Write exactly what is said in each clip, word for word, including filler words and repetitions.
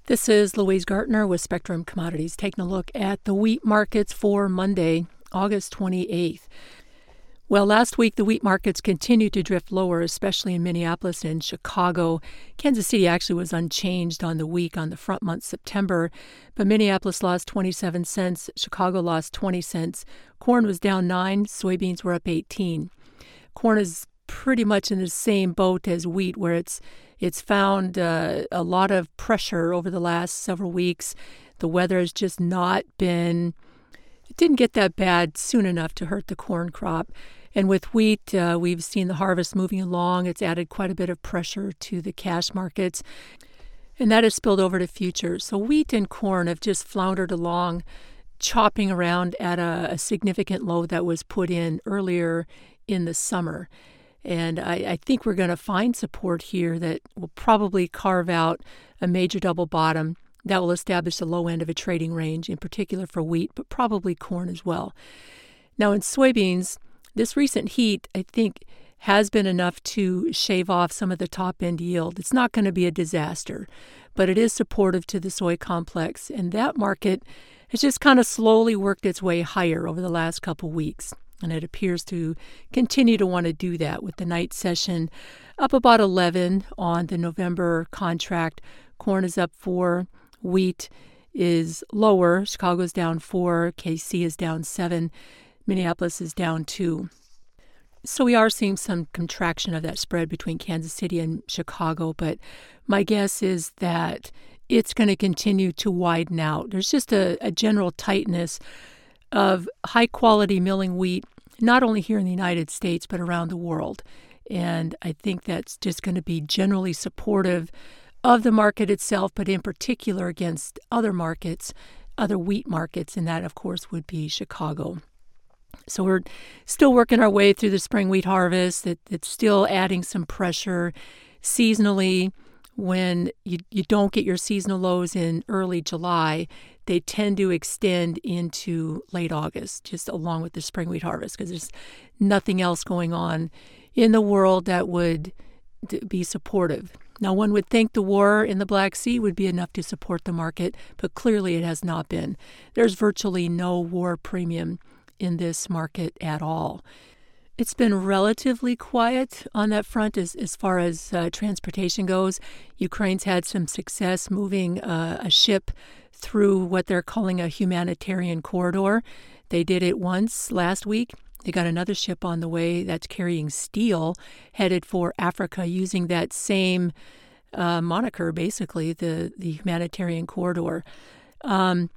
This is Louise Gartner with Spectrum Commodities, taking a look at the wheat markets for Monday, August twenty-eighth. Well, last week the wheat markets continued to drift lower, especially in Minneapolis and Chicago. Kansas City actually was unchanged on the week on the front month, September, but Minneapolis lost twenty-seven cents, Chicago lost twenty cents. Corn was down nine, soybeans were up eighteen. Corn is pretty much in the same boat as wheat, where it's it's found uh, a lot of pressure over the last several weeks. The weather has just not been, it didn't get that bad soon enough to hurt the corn crop. And with wheat, uh, we've seen the harvest moving along. It's added quite a bit of pressure to the cash markets, and that has spilled over to futures. So wheat and corn have just floundered along, chopping around at a, a significant low that was put in earlier in the summer. And I, I think we're going to find support here that will probably carve out a major double bottom that will establish the low end of a trading range, in particular for wheat, but probably corn as well. Now in soybeans, this recent heat, I think, has been enough to shave off some of the top-end yield. It's not going to be a disaster, but it is supportive to the soy complex, and that market has just kind of slowly worked its way higher over the last couple weeks. And it appears to continue to want to do that with the night session up about eleven on the November contract. Corn is up four. Wheat is lower. Chicago's down four. K C is down seven. Minneapolis is down two. So we are seeing some contraction of that spread between Kansas City and Chicago, but my guess is that it's going to continue to widen out. There's just a, a general tightness of high-quality milling wheat, not only here in the United States, but around the world. And I think that's just going to be generally supportive of the market itself, but in particular against other markets, other wheat markets, and that, of course, would be Chicago. So we're still working our way through the spring wheat harvest. It, it's still adding some pressure seasonally. When you, you don't get your seasonal lows in early July, they tend to extend into late August, just along with the spring wheat harvest, because there's nothing else going on in the world that would be supportive. Now, one would think the war in the Black Sea would be enough to support the market, but clearly it has not been. There's virtually no war premium in this market at all. It's been relatively quiet on that front as, as far as uh, transportation goes. Ukraine's had some success moving uh, a ship through what they're calling a humanitarian corridor. They did it once last week. They got another ship on the way that's carrying steel headed for Africa using that same uh, moniker, basically, the, the humanitarian corridor. Um,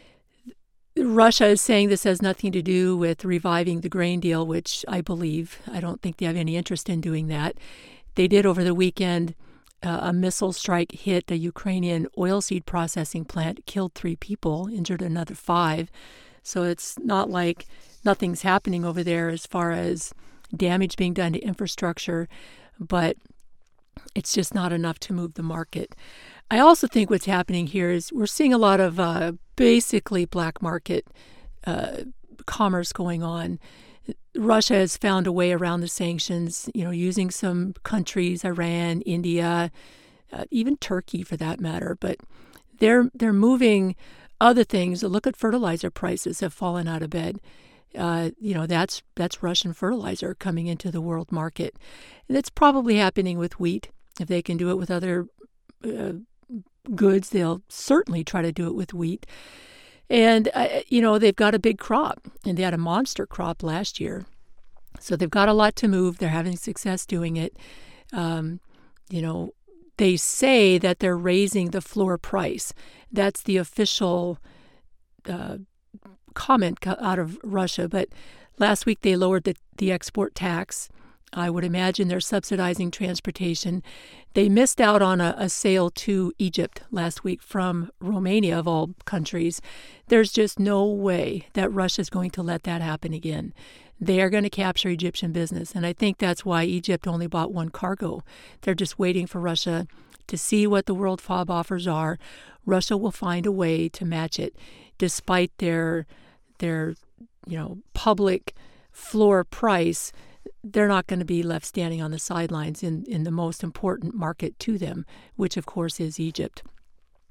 Russia is saying this has nothing to do with reviving the grain deal, which I believe. I don't think they have any interest in doing that. They did over the weekend. Uh, a missile strike hit a Ukrainian oilseed processing plant, killed three people, injured another five. So it's not like nothing's happening over there as far as damage being done to infrastructure, but it's just not enough to move the market. I also think what's happening here is we're seeing a lot of uh, basically black market uh, commerce going on. Russia has found a way around the sanctions, you know, using some countries, Iran, India, uh, even Turkey for that matter. But they're they're moving other things. Look at fertilizer prices have fallen out of bed. Uh, you know, that's that's Russian fertilizer coming into the world market. And it's probably happening with wheat. If they can do it with other uh, goods, they'll certainly try to do it with wheat. And, uh, you know, they've got a big crop, and they had a monster crop last year. So they've got a lot to move. They're having success doing it. Um, you know, they say that they're raising the floor price. That's the official uh, comment out of Russia. But last week they lowered the, the export tax. I would imagine they're subsidizing transportation. They missed out on a, a sale to Egypt last week from Romania, of all countries. There's just no way that Russia's going to let that happen again. They are going to capture Egyptian business, and I think that's why Egypt only bought one cargo. They're just waiting for Russia to see what the world F O B offers are. Russia will find a way to match it, despite their their you know public floor price. They're not going to be left standing on the sidelines in, in the most important market to them, which, of course, is Egypt.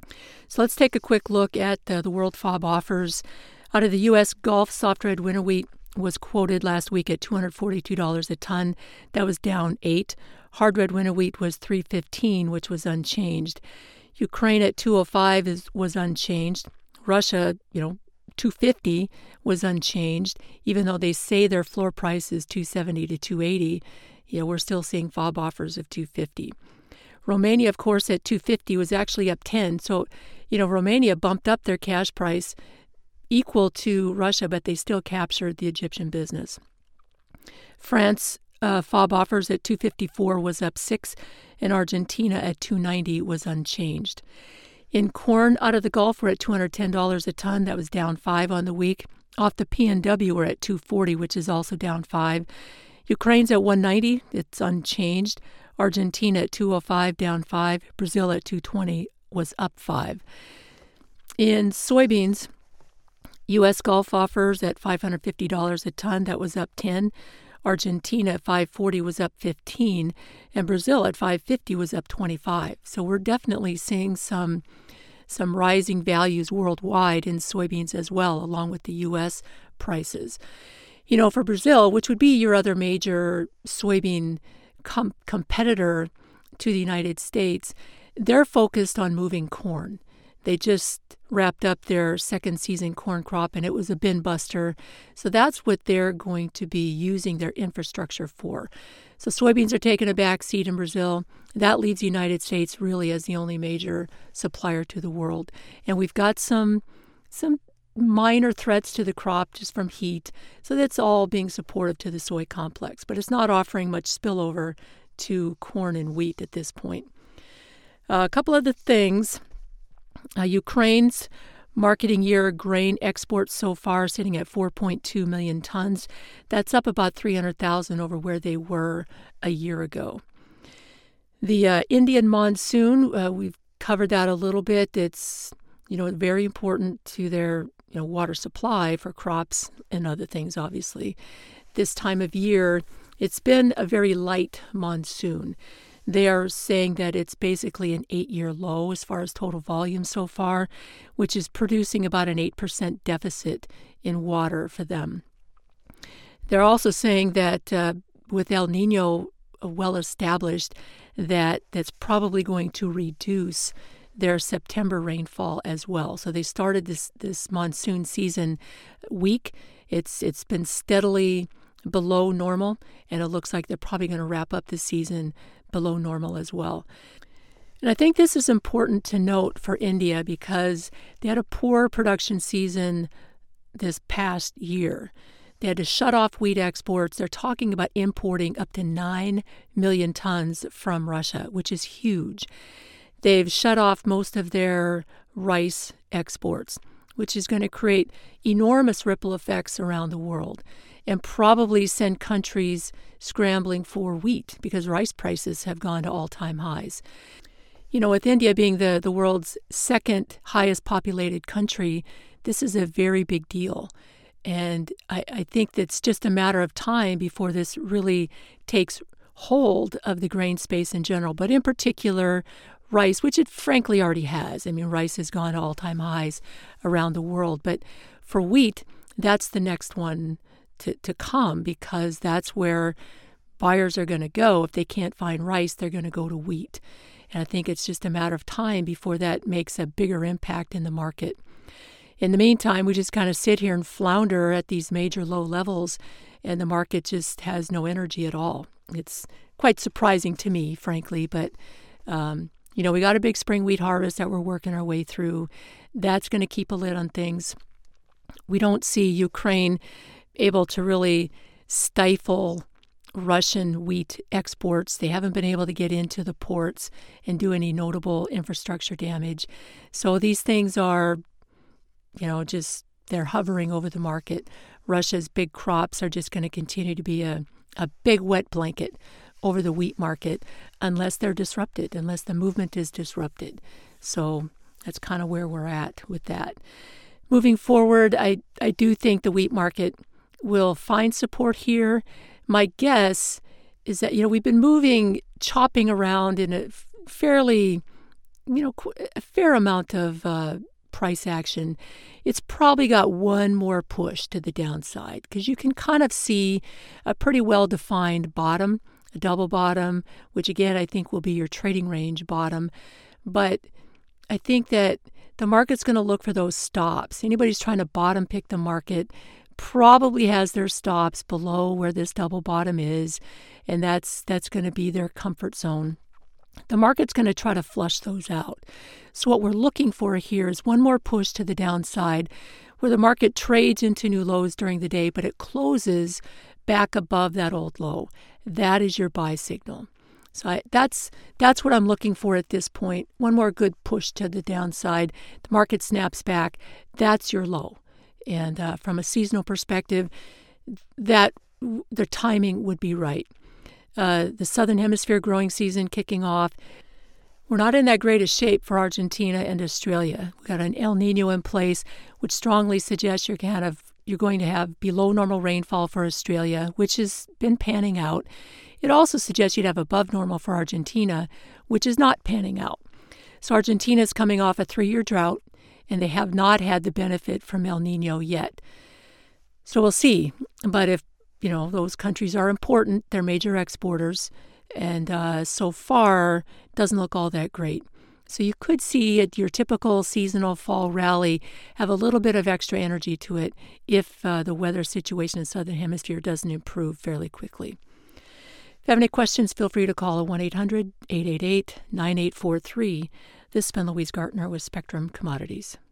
So let's take a quick look at uh, the world F O B offers. Out of the U S Gulf, soft red winter wheat was quoted last week at two hundred forty-two dollars a ton. That was down eight. Hard red winter wheat was three hundred fifteen dollars, which was unchanged. Ukraine at two hundred five is was unchanged. Russia, you know, two hundred fifty was unchanged, even though they say their floor price is two hundred seventy to two hundred eighty. You know, we're still seeing F O B offers of two hundred fifty. Romania, of course, at two hundred fifty was actually up ten. So, you know, Romania bumped up their cash price equal to Russia, but they still captured the Egyptian business. France, uh, F O B offers at two hundred fifty-four was up six, and Argentina at two hundred ninety was unchanged. In corn, out of the Gulf, we're at two hundred ten dollars a ton. That was down five on the week. Off the P N W, we're at two hundred forty, which is also down five. Ukraine's at one hundred ninety. It's unchanged. Argentina at two hundred five, down five. Brazil at two hundred twenty was up five. In soybeans, U S Gulf offers at five hundred fifty dollars a ton. That was up ten. Argentina at five hundred forty was up fifteen. And Brazil at five hundred fifty was up twenty-five. So we're definitely seeing some some rising values worldwide in soybeans as well, along with the U S prices. You know, for Brazil, which would be your other major soybean com- competitor to the United States, they're focused on moving corn. They just wrapped up their second season corn crop, and it was a bin buster. So that's what they're going to be using their infrastructure for. So soybeans are taking a back seat in Brazil. That leaves the United States really as the only major supplier to the world. And we've got some some minor threats to the crop just from heat. So that's all being supportive to the soy complex. But it's not offering much spillover to corn and wheat at this point. Uh, a couple other things. Uh, Ukraine's marketing year grain exports so far sitting at four point two million tons. That's up about three hundred thousand over where they were a year ago. The uh, Indian monsoon, uh, we've covered that a little bit. It's, you know, very important to their, you know, water supply for crops and other things, obviously. This time of year, it's been a very light monsoon. They are saying that it's basically an eight-year low as far as total volume so far, which is producing about an eight percent deficit in water for them. They're also saying that uh, with El Nino well established, that that's probably going to reduce their September rainfall as well. So they started this this monsoon season weak. It's it's been steadily below normal, and it looks like they're probably going to wrap up the season below normal as well. And I think this is important to note for India because they had a poor production season this past year. They had to shut off wheat exports. They're talking about importing up to nine million tons from Russia, which is huge. They've shut off most of their rice exports, which is going to create enormous ripple effects around the world and probably send countries scrambling for wheat because rice prices have gone to all-time highs. You know, with India being the, the world's second highest populated country, this is a very big deal. And I, I think it's just a matter of time before this really takes hold of the grain space in general, but in particular rice, which it frankly already has. I mean, rice has gone to all-time highs around the world. But for wheat, that's the next one to, to come because that's where buyers are going to go. If they can't find rice, they're going to go to wheat. And I think it's just a matter of time before that makes a bigger impact in the market. In the meantime, we just kind of sit here and flounder at these major low levels, and the market just has no energy at all. It's quite surprising to me, frankly, but um, you know, we got a big spring wheat harvest that we're working our way through. That's going to keep a lid on things. We don't see Ukraine able to really stifle Russian wheat exports. They haven't been able to get into the ports and do any notable infrastructure damage. So these things are, you know, just they're hovering over the market. Russia's big crops are just going to continue to be a, a big wet blanket over the wheat market unless they're disrupted, unless the movement is disrupted. So that's kind of where we're at with that. Moving forward, I, I do think the wheat market will find support here. My guess is that, you know, we've been moving, chopping around in a fairly you know, qu- a fair amount of uh, price action. It's probably got one more push to the downside because you can kind of see a pretty well-defined bottom, a double bottom, which again I think will be your trading range bottom. But I think that the market's going to look for those stops. Anybody who's trying to bottom pick the market probably has their stops below where this double bottom is, and that's that's going to be their comfort zone. The market's going to try to flush those out. So what we're looking for here is one more push to the downside where the market trades into new lows during the day, but it closes back above that old low. That is your buy signal. So I, that's that's what I'm looking for at this point. One more good push to the downside. The market snaps back. That's your low. And uh, from a seasonal perspective, that the timing would be right. Uh, the Southern Hemisphere growing season kicking off. We're not in that greatest shape for Argentina and Australia. We've got an El Nino in place, which strongly suggests you're kind of you're going to have below normal rainfall for Australia, which has been panning out. It also suggests you'd have above normal for Argentina, which is not panning out. So Argentina is coming off a three-year drought, and they have not had the benefit from El Nino yet. So we'll see. But if, you know, those countries are important, they're major exporters, and uh, so far doesn't look all that great. So you could see it, your typical seasonal fall rally have a little bit of extra energy to it if uh, the weather situation in the Southern Hemisphere doesn't improve fairly quickly. If you have any questions, feel free to call one eight hundred, eight eight eight, nine eight four three. This has been Louise Gartner with Spectrum Commodities.